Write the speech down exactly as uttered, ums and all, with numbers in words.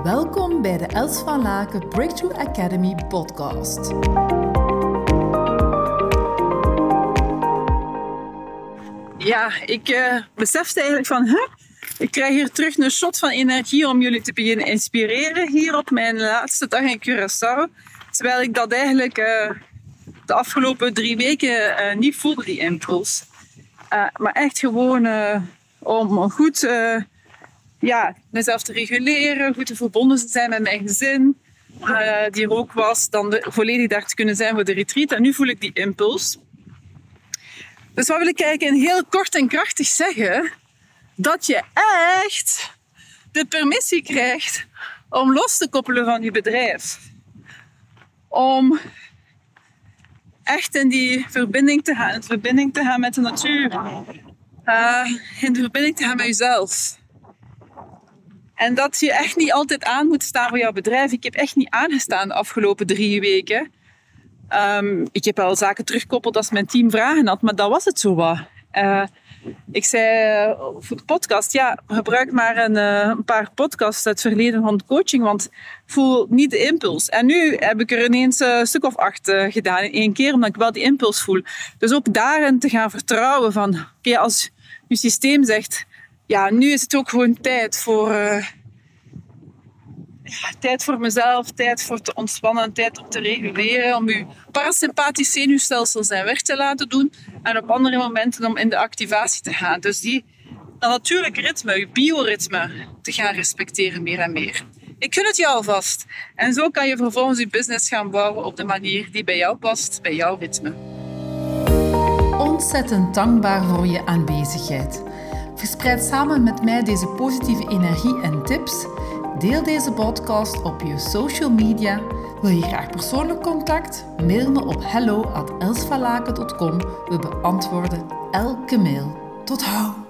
Welkom bij de Els van Laken Breakthrough Academy podcast. Ja, ik uh, besefte eigenlijk van... Huh? Ik krijg hier terug een shot van energie om jullie te beginnen inspireren hier op mijn laatste dag in Curaçao. Terwijl ik dat eigenlijk uh, de afgelopen drie weken uh, niet voelde, die impuls. Uh, maar echt gewoon uh, om goed uh, ja, mezelf te reguleren, goed te verbonden te zijn met mijn gezin. Uh, die er ook was, dan de, volledig daar te kunnen zijn voor de retreat. En nu voel ik die impuls. Dus wat wil ik eigenlijk in heel kort en krachtig zeggen? Dat je echt de permissie krijgt om los te koppelen van je bedrijf. Om echt in die verbinding te gaan, in de verbinding te gaan met de natuur. Uh, in de verbinding te gaan met jezelf. En dat je echt niet altijd aan moet staan voor jouw bedrijf. Ik heb echt niet aangestaan de afgelopen drie weken. Um, ik heb wel zaken teruggekoppeld als mijn team vragen had, maar dat was het zo wat. Uh, ik zei voor de podcast, ja, gebruik maar een, uh, een paar podcasts uit het verleden van coaching, want voel niet de impuls. En nu heb ik er ineens een stuk of acht uh, gedaan in één keer, omdat ik wel die impuls voel. Dus ook daarin te gaan vertrouwen van, oké, okay, als je systeem zegt, ja, nu is het ook gewoon tijd voor... Uh, Ja, tijd voor mezelf, tijd voor te ontspannen, tijd om te reguleren, om je parasympathisch zenuwstelsel zijn werk te laten doen en op andere momenten om in de activatie te gaan. Dus die dat natuurlijke ritme, je bioritme, te gaan respecteren meer en meer. Ik gun het jou alvast. En zo kan je vervolgens je business gaan bouwen op de manier die bij jou past, bij jouw ritme. Ontzettend dankbaar voor je aanwezigheid. Verspreid samen met mij deze positieve energie en tips. Deel deze podcast op je social media. Wil je graag persoonlijk contact? Mail me op hello at els van laken dot com. We beantwoorden elke mail. Tot hou!